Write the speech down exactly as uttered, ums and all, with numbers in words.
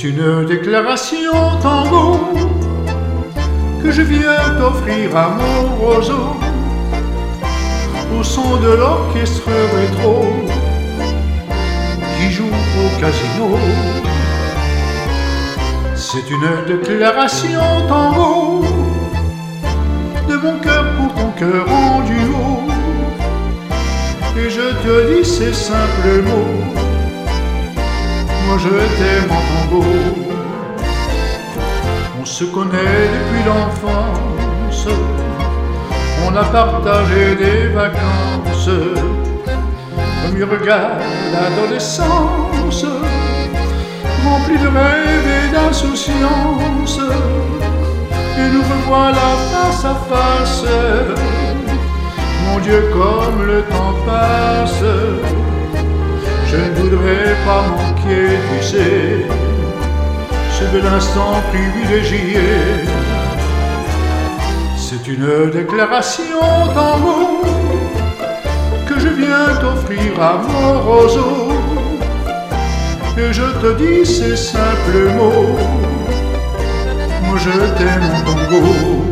une déclaration tango que je viens t'offrir à mon roseau, au son de l'orchestre rétro qui joue au casino. C'est une déclaration tango de mon cœur pour ton cœur en duo, et je te dis ces simples mots: moi je t'aime en tango. On se connaît depuis l'enfance, on a partagé des vacances, premier regard d'adolescence, rempli de rêves et d'insouciance, et nous revoilà face à face. Mon Dieu, comme le temps passe, je ne voudrais pas manquer, tu sais, ce bel instant privilégié. C'est une déclaration tango que je viens t'offrir à mon roseau, et je te dis ces simples mots: moi je t'aime en tango.